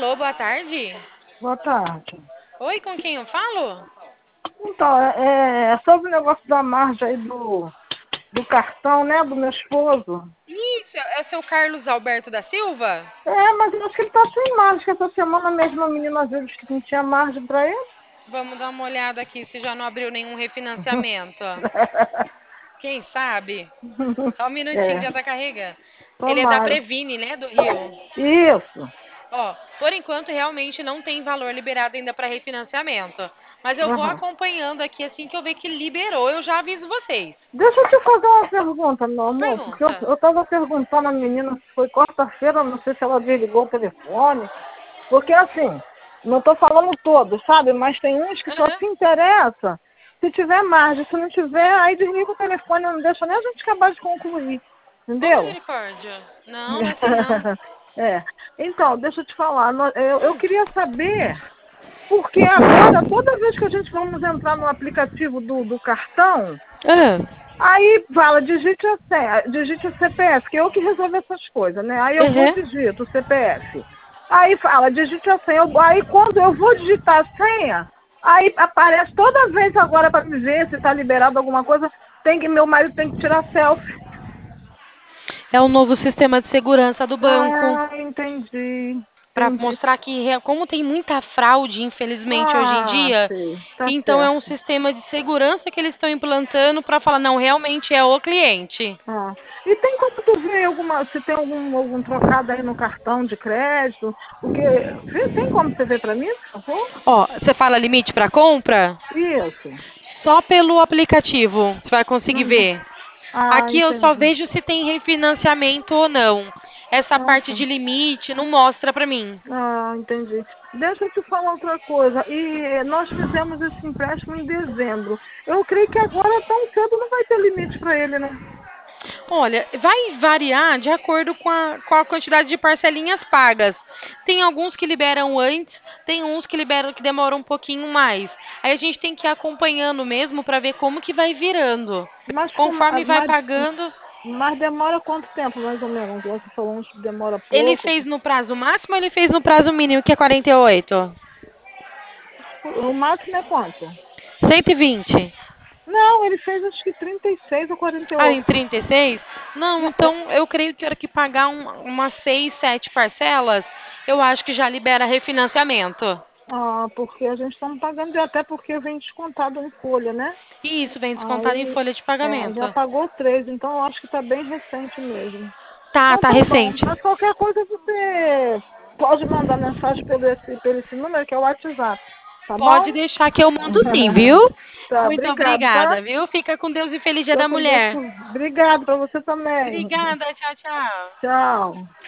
Alô, boa tarde. Boa tarde. Oi, com quem eu falo? Então, é sobre o negócio da margem aí do cartão, né, do meu esposo. Isso, é seu Carlos Alberto da Silva? Mas eu acho que ele tá sem margem, que essa semana mesmo a menina viu que não tinha margem pra ele. Vamos dar uma olhada aqui se já não abriu nenhum refinanciamento. Quem sabe? Só um minutinho, É, já tá carregando. Ele é da tomara. Previne, né, do Rio? Isso. Ó, por enquanto realmente não tem valor liberado ainda para refinanciamento. Mas eu vou Aham. acompanhando aqui assim que eu ver que liberou, eu já aviso vocês. Deixa eu te fazer uma pergunta, meu amor, porque eu, Pergunta. eu tava perguntando à menina se foi quarta-feira, não sei se ela desligou o telefone. Porque assim, não estou falando todos, sabe? Mas tem uns que só Aham. se interessa se tiver margem. Se não tiver, aí desliga o telefone, não deixa nem a gente acabar de concluir. Ô, Entendeu? misericórdia. Não, não é assim não. É. Então, deixa eu te falar. Eu queria saber, porque agora, toda vez que a gente vamos entrar no aplicativo do cartão, Ah, aí fala, digite a senha, digite o CPF, que eu que resolvo essas coisas, né? Aí eu vou uhum. digito o CPF. Aí fala, digite a senha. Aí quando eu vou digitar a senha, aí aparece toda vez agora para me ver se está liberado alguma coisa, meu marido tem que tirar selfie. É o novo sistema de segurança do banco. Ah, entendi, Para entendi. mostrar que, como tem muita fraude, infelizmente, hoje em Ah, dia, sei, tá então é um certo. sistema de segurança que eles estão implantando para falar, não, realmente é o cliente. Ah. E tem como tu ver se tem algum trocado aí no cartão de crédito? Porque, tem como você ver para mim, por favor? Ó, você fala limite para compra? Isso. Só pelo aplicativo você vai conseguir Uhum. ver. Ah, Aqui eu só entendi. vejo se tem refinanciamento ou não. Essa Ah, parte tá. de limite não mostra para mim. Ah, entendi. Deixa eu te falar outra coisa. E nós fizemos esse empréstimo em dezembro. Eu creio que agora tão cedo não vai ter limite para ele, né? Olha, vai variar de acordo com a quantidade de parcelinhas pagas. Tem alguns que liberam antes, tem uns que liberam que demoram um pouquinho mais. Aí a gente tem que ir acompanhando mesmo para ver como que vai virando. Mas, Conforme vai pagando, mas demora quanto tempo, mais ou menos? Você falou que demora ele pouco. fez no prazo máximo ou ele fez no prazo mínimo, que é 48? O máximo é quanto? 120. Não, ele fez acho que 36 ou Ah, em 48. 36? Não, Não, é- então eu creio que era que pagar umas 6, 7 parcelas, eu acho que já libera refinanciamento. porque a gente está pagando, até porque vem descontado em folha, né? E isso vem descontado em Aí folha de já pagamento. pagou 3, então eu acho que está bem recente mesmo. Tá, Então tá tá bom, recente. mas qualquer coisa você pode mandar mensagem pelo esse número, que é o WhatsApp, tá Pode bom? deixar que eu mando sim, viu? Tá, Muito obrigado, tá? obrigada, viu? Fica com Deus e feliz Dia Tô da com Deus. Mulher. Obrigado para você também. Obrigada, tchau, tchau. Tchau.